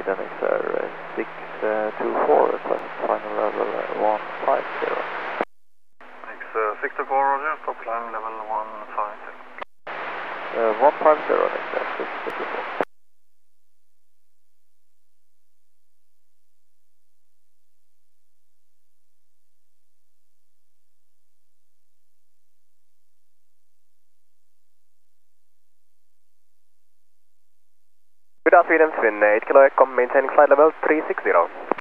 Sweden XR 624, request final level 150. X624, Roger, stop climb level 150. 150, XR 624. Good afternoon, Sweden 8 Kilo Echo, maintaining flight level 360.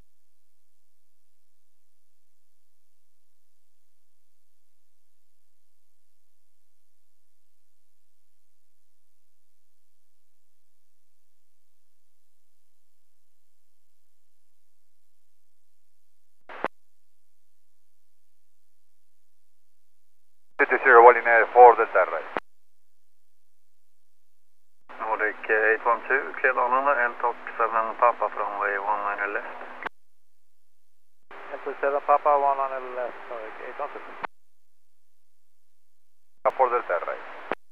Walling Air 4 Delta right. Nordic 812, clear Arlanda, LTOC 7 Papa from runway 19 left. LTOC 7 Papa 19 left, sorry, 812. 4 Delta right.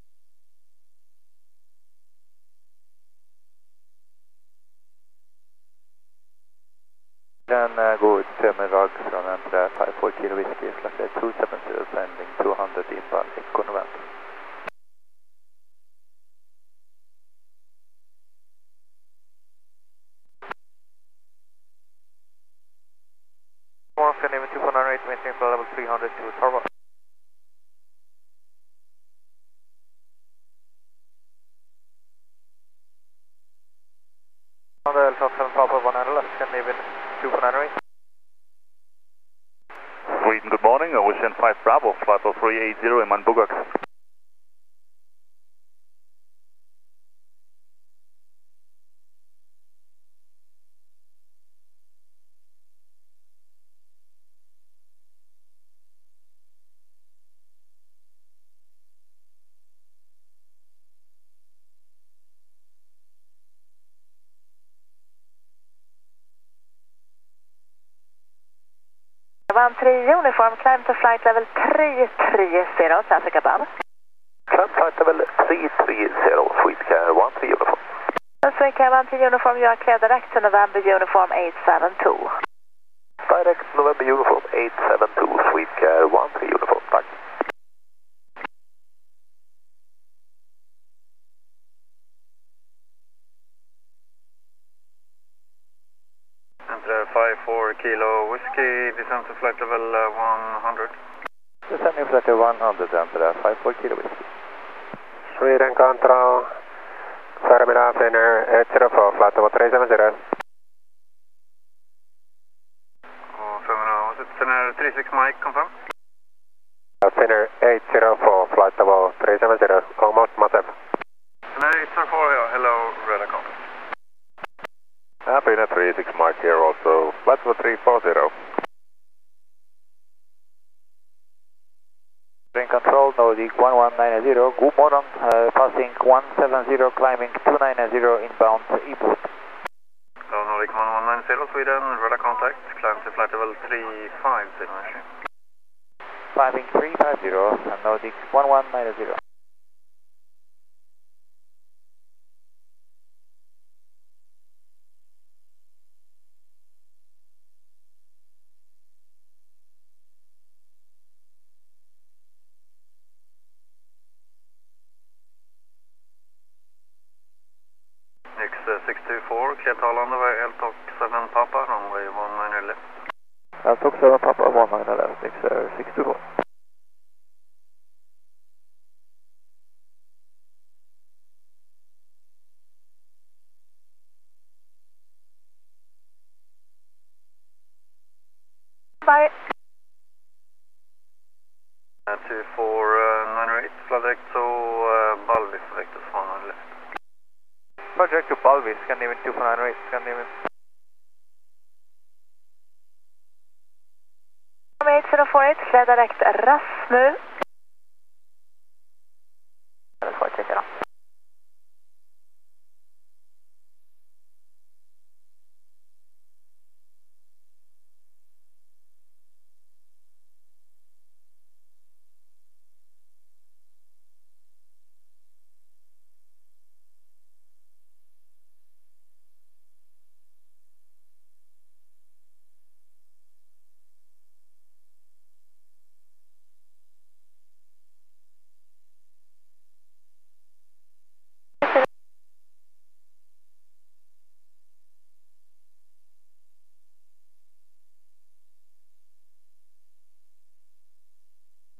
Then go ut 5 rag från Andra 54 kilo whisky, flight 270, sending 200 inbound, Echo November. Morphin, even 2408, maintaining flight level 300 to Tarva. On the LTOC 7 Papa 19 left, can even 2408. Sweden, good morning. Ocean 5 Bravo, flight 0380 in Manbugax. Uniform, climb to flight level 330, traffic above. Climb flight level 330, Sweetcar 13 Uniform. Sweetcar 13 Uniform, you are clear direct to November Uniform 872. Direct November Uniform 872, Sweetcar 13 Uniform, tack. Enter 54 Kilo Whiskey, descend to flight level 100. Descending flight 100, enter 54 kilo whisky. Sweden Control, Fermida Finner 804, flight level 370. Was it Finnair 36 Mike, confirm? Finner 804, flight level 370, almost massive. Finnair 804, yeah, hello, radar contact. Finnair 36 Mike here also, flight 340. Sweden Control, Nordic 1190, good morning, passing 170, climbing 290 inbound Ebot. So Nordic 1190 Sweden, radar contact, climb to flight level 350. Climbing 350 and Nordic 1190. X624, clear to Arlanda by LTOC 7 Papa, runway 19 left. LTOC 7 Papa 19 left, X624. Bye. 2498, flight direct to Balvis, vector 19 left. Project to Balvis, Scandinavian 2498, Scandinavian. 8048, clear direct Rasmus. Eller får jag checka då.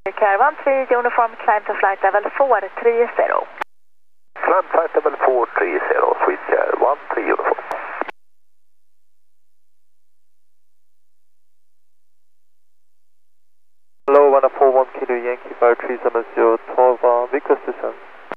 Caravan 3 uniform climb to flight level 430. Climb flight level 430, Swedcare 13 uniform. Hello, 141 Kilo Yankee 5370, 12 Vickers descent.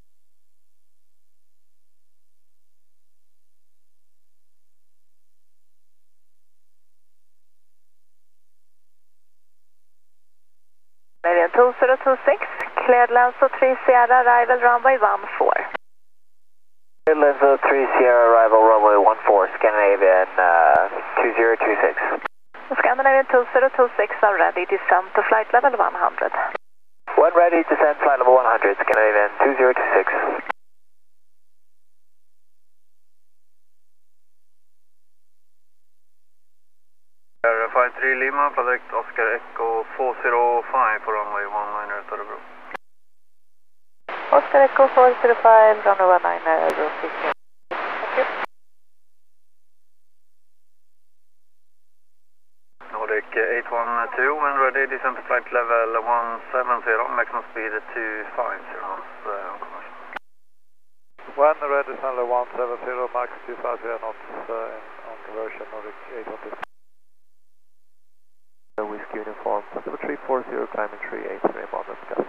Canadian 2026, cleared Lenzo 3 Sierra, arrival runway 14. Lenzo 3 Sierra, arrival runway 14, Scandinavian 2026. Scandinavian 2026 are ready, descend to flight level 100. When ready, descend flight level 100, Scandinavian 2026. Air 53 Lima, Flight Oscar Echo 405 for runway 19 at Örebro. Oscar Echo 405, runway 19 Örebro. Thank you. Nordic 812, when ready, descend to flight level 170, maximum speed 250 knots on commercial. When ready, descend level 170, max 250 knots on conversion, Nordic 812. Whiskey uniform, level 340, climbing 383, on the sky.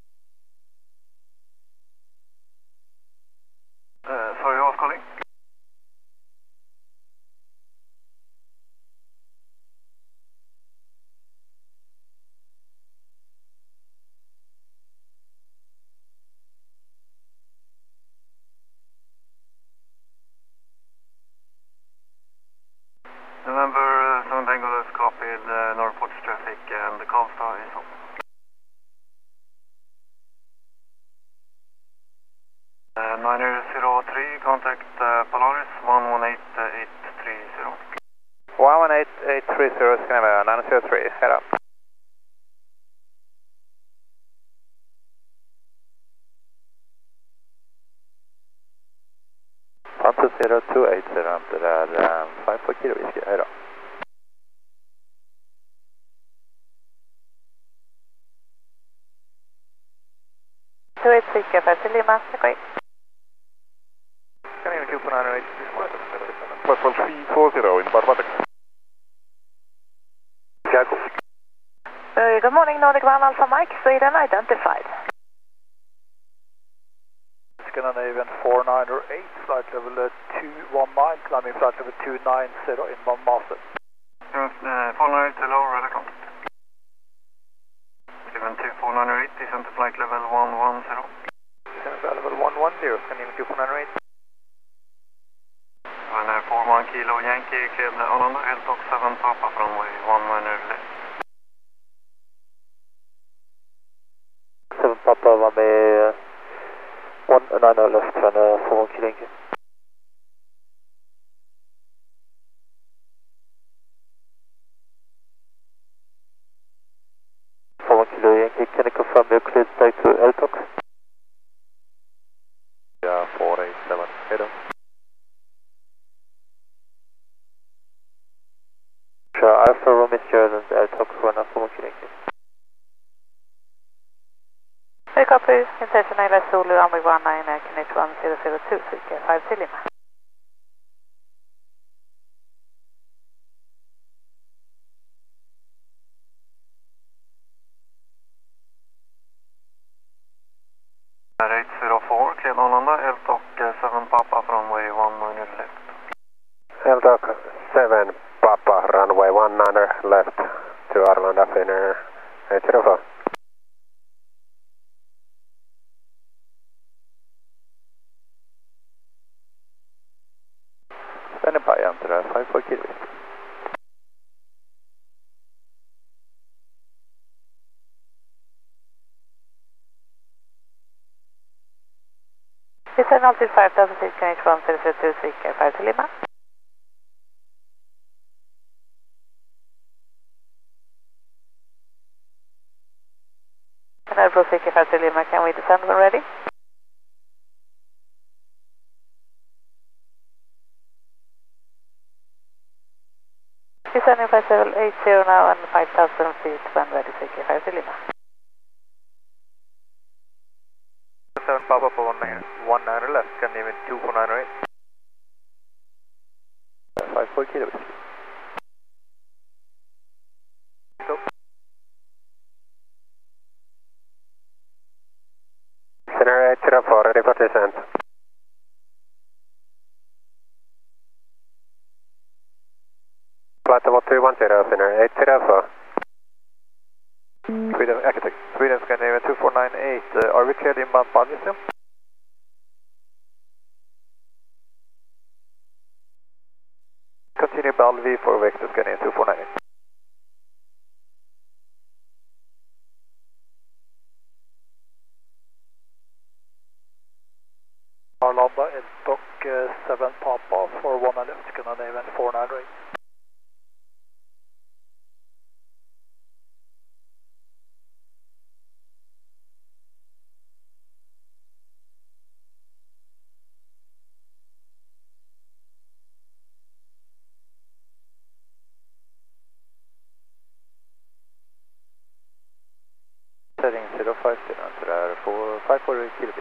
Sorry, who was calling? November 7 Tango has copied Northport traffic and the call star is on. Niner 03, contact Polaris 118830. 118830, Scandinavia 903, head up. Panther 0280, det är 54 Kilo Whiskey, hej då. Two eight six, Captain Lima, great. Scandinavian 2908, platform 340 in Barbadic. Chicago. Good morning, Nordic 1 Alpha Mike, Sweden identified. Scandinavian 498, flight level 219, climbing flight level 290 in Mount Master. 498 hello, radar contact. 72498, descend to flight level 110. Descend to level 110, Scandinavian 2498. 41 Kilo Yankee, cleared Arlanda, Eltok 7 Papa from runway 19 left. 7 Papa var med 19 left från 4 Kilo Yankee. Kilo Yankee, can you confirm your cleared back to Eltok? Yeah, 487, head on. Sure, Alpha Romeo Sierra and Eltok for 4 Kilo Yankee. Hey, copy, International Zulu, runway 19, Connect 1002, Swedcare 5 Lima. Air 804, cleared Arlanda, Eltok 7 Papa from runway 19 left. Eltok 7 Papa, runway 19 left to Arlanda, Finnair 804. Standing by, enter 54 Kilo. Descend altitude 5000 feet, Connect 1002, Swedcare 5 Lima. And Örebro Swedcare 5 Lima, can we descend when ready? Descending flight level 80 now and 5000 feet when ready, Swedcare 5 Lima. Papa for 19 left, Scandinavian 2498. 54 kilo whiskey. Center 804, ready for descent. Flight level 210, center 804. Sweden, architect. Sweden, Scandinavian 2498. Are we cleared inbound Paldium still? Continue Bal V for Vector, Scandinavian 2498. Arlanda, Elstock 7 Papa for 1 left, Scandinavian 498. Setting 050, så där 54 kilobit.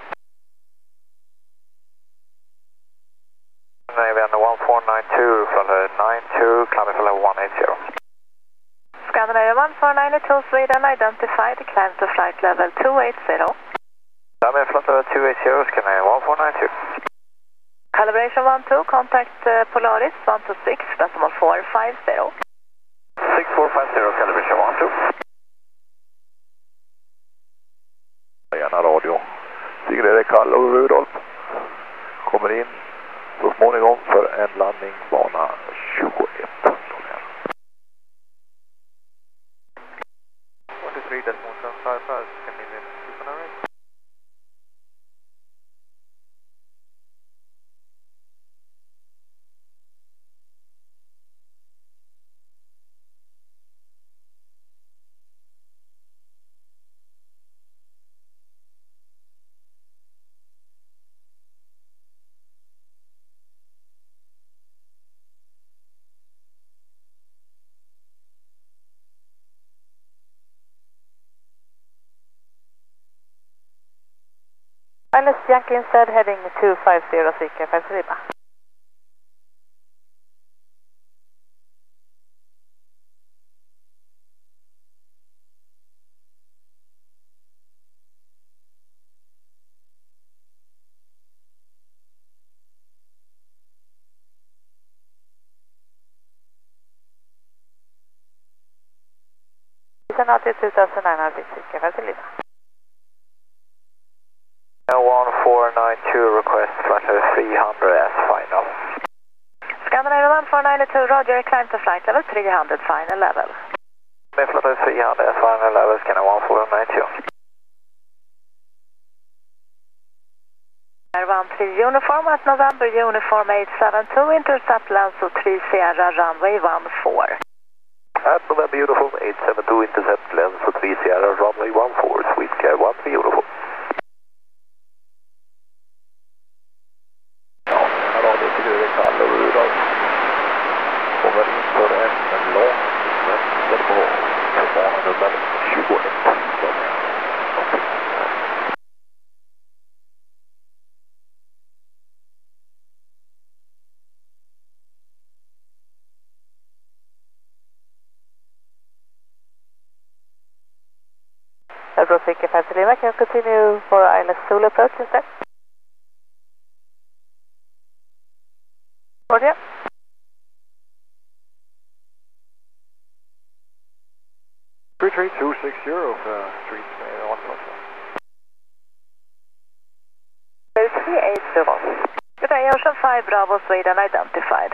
Scandinavian 1492, flight 92, climbing for level 180. Scandinavian 1492, Sweden identified, climb to flight level 280. Climbing flight level 280, Scandinavian 1492. Calibration 12, contact Polaris 126, decimal 450. 6450, calibration 12. Gärna radio. Sigrid Kalle och Rudolf kommer in så småningom för en landning bana 21. 43 decimal 755, Scandinavian 2498. Alice Yankee instead heading 250, Sika 53. Senati 2900, Sika 53. 1492, request flight level 300 as final. Scandinavian 1492, Roger, climb to flight level 300, final level. Med flight level 300 as final level, Scandinavian 1492. Air 13 uniform at November, uniform 872, intercept Lanzo 3 Sierra, runway 14. At November uniform 872, intercept Lanzo 3 Sierra, runway 14, sweet care 13 uniform. Kalle och Rudolf kommer in för en lång vänster på bana nummer 21. Airport Sika 53, can continue for ILS Zulu approach instead. Roger. Retreat 260 for street 1+1. 380. Good day, Ocean 5 Bravo, Sweden identified.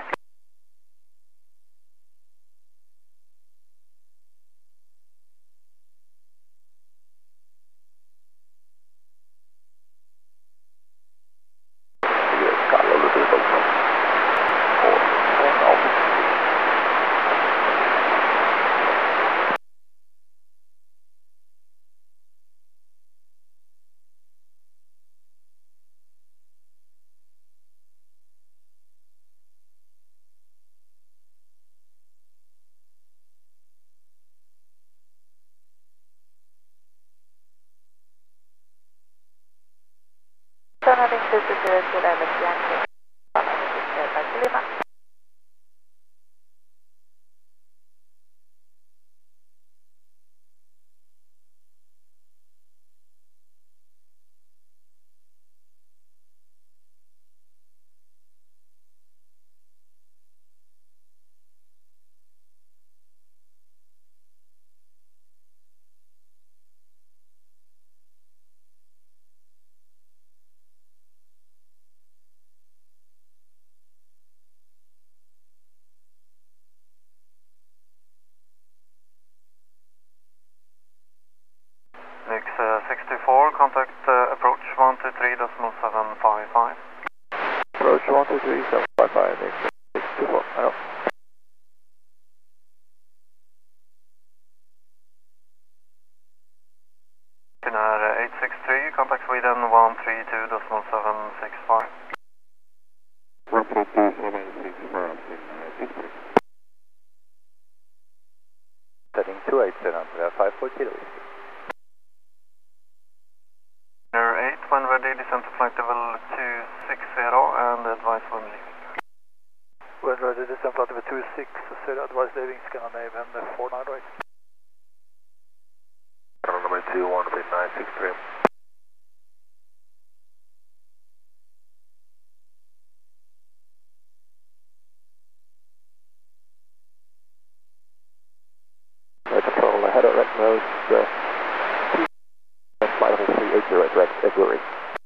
624, contact approach 123.755. Approach 123.755, 624, hello. Finnair 863, contact Sweden 132.765. 132.765. Setting 287 for 54 kilo. Finnair 8, when ready, descend to flight level 260 and advise when leaving. When ready, descend flight level 260, advise leaving Scandinavian 49 right. Number 21, 963. Control ahead of Red Nose, flight level 380 at Red Edgebury.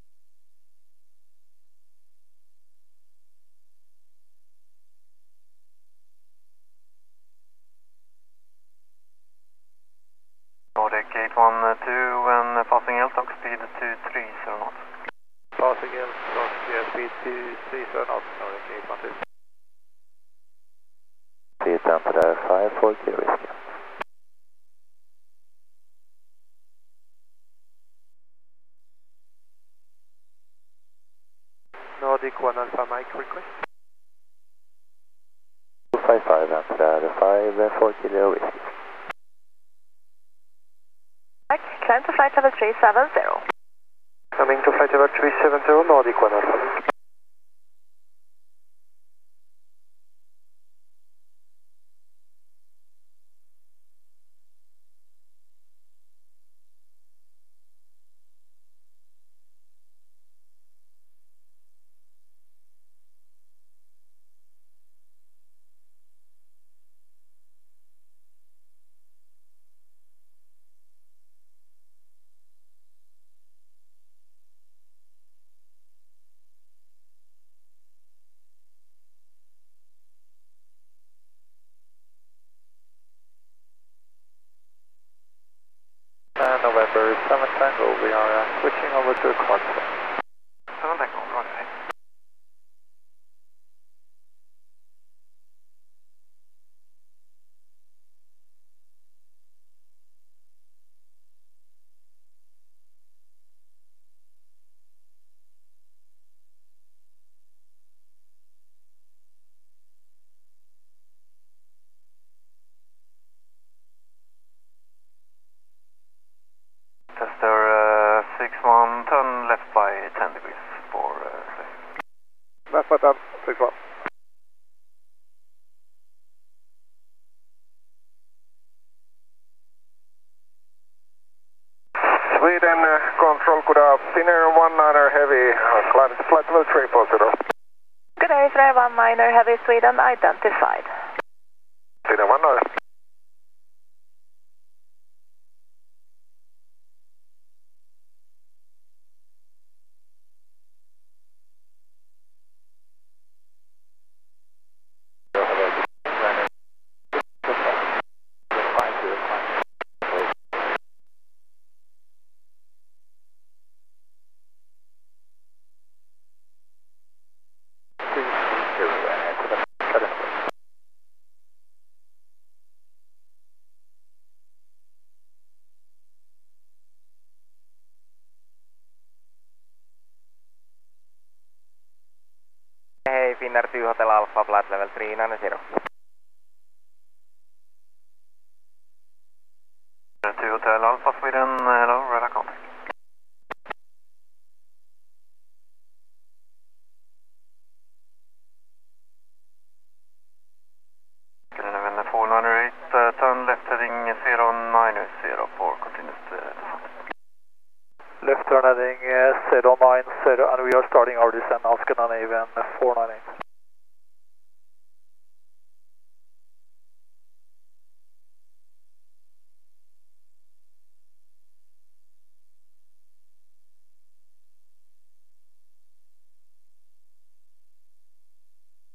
Nordic 812, when passing LTOC speed 230 knots. Passing LTOC speed 230 knots, Nordic 812. Seat enter there 54 kilo whiskey. Nordic 1 Alpha Mike request. 255 enter there 54 kilo whiskey. Climb to flight level 370. Coming to flight level 370, Nordic 1 Alpha. November 7 Tango, we are switching over to Clarksville. 7 Tango, roger. Tester 61, turn left by 10 degrees for safe. Left by 10, 61. Sweden control, good Finnair 19er heavy, flight level 340. Good day, Finnair 19er Heavy Sweden identified. Finnair 19er. Hey, Finnair 2 Hotel Alpha, flight level 390. 2 Hotel Alpha Sweden, hello, radar contact. Eleven 498, turn left heading 090 for continuous descent. Left turn heading 090 and we are starting our descent now Scandinavian 498.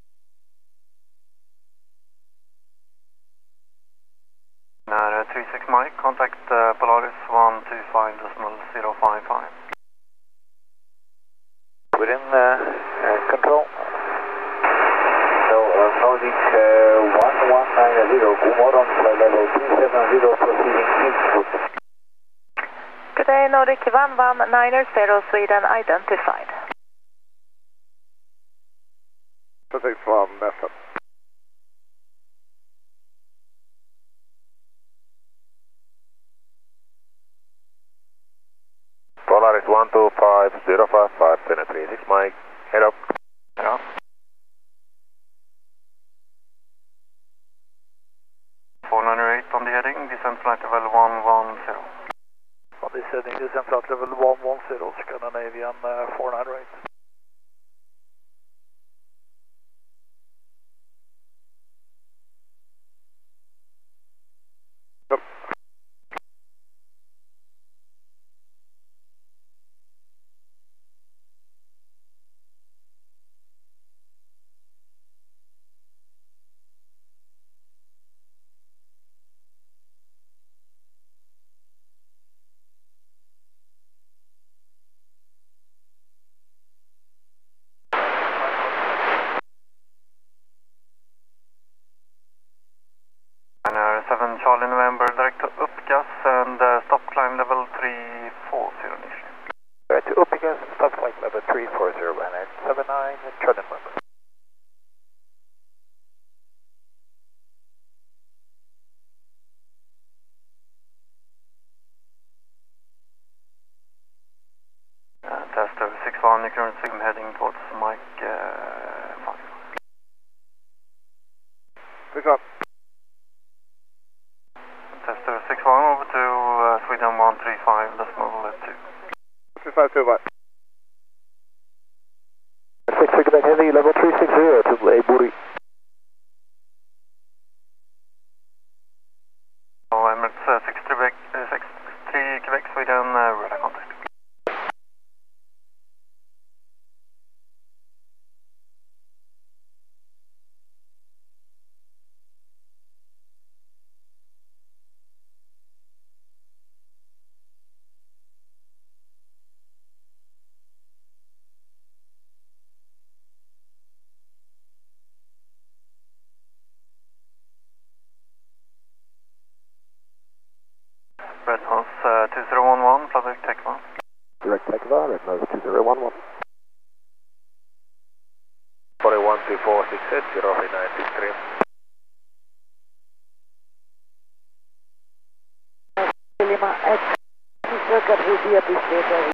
Finnair 369, Mike, contact Polaris 125.055. Within control. So Nordic 1190, good morning, flight level 370, proceeding eastward. Good day, Nordic 1190, Sweden identified. Pacific from Nessa. Polaris 125.055, 1036 Mike, head up. Head up. 498 on the heading, descent flight level 110. On this heading, descent flight level 110, Scandinavian 498. Ryanair 7 Charlie November, direct to Uppgas and stop climb level 340 initially. To Uppgas, stop flight level 340, Ryanair 79, Charlie November. Tester 61, you current signal heading towards Mike 5. Pick up. Tester 61 over to Sweden 135, decimal 2. 352 Mike. 6 Quebec Heavy, level 360 to A Buri. Oh, Emirates 63 Quebec, Sweden, radar contact. Red Nose 2011, Flight Tech 1. Direct Tekva, Red Nose 2011. 412468, 03963. Lima X, circuit will be appreciated.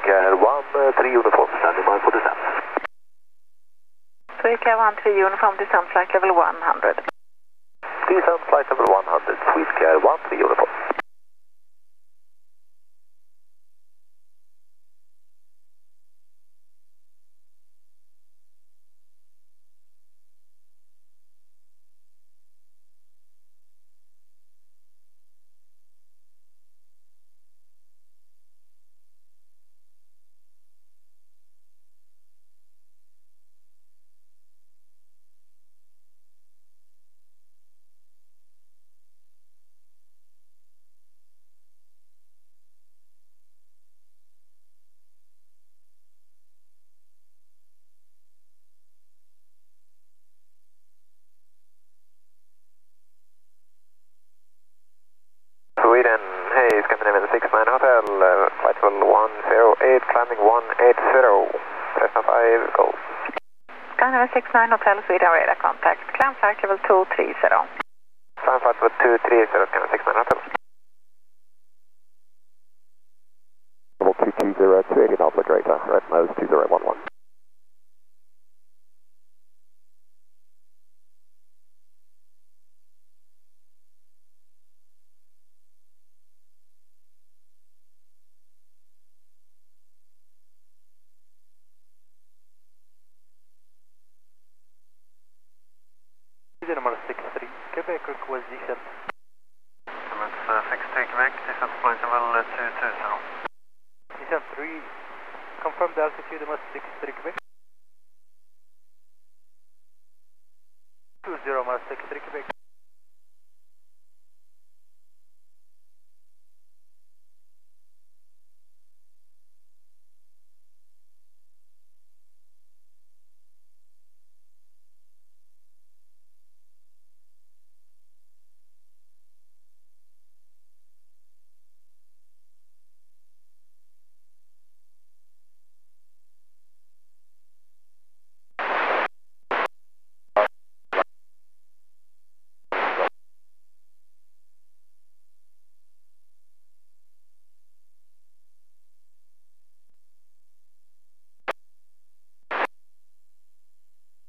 Sweetcar 1-3 uniform, standing by for descent. Sweetcar 1-3 uniform, descent flight level 100. Descent flight level 100, Sweetcar 1-3 uniform. Sweden, hey, Scandinavian 69 Hotel, flight level 108, climbing 180, Cessna 5, go. Scandinavian 69 Hotel, Sweden radar contact, climb flight level 230. Climb flight level 230, Scandinavian 69 Hotel. Level 220, 280 knots operator, red nose 2011. Number 63, Quebec requisition. It's 63 Quebec, descent flight level 220. Descent 3, confirm the altitude, number 63 Quebec. 20, number 63 Quebec.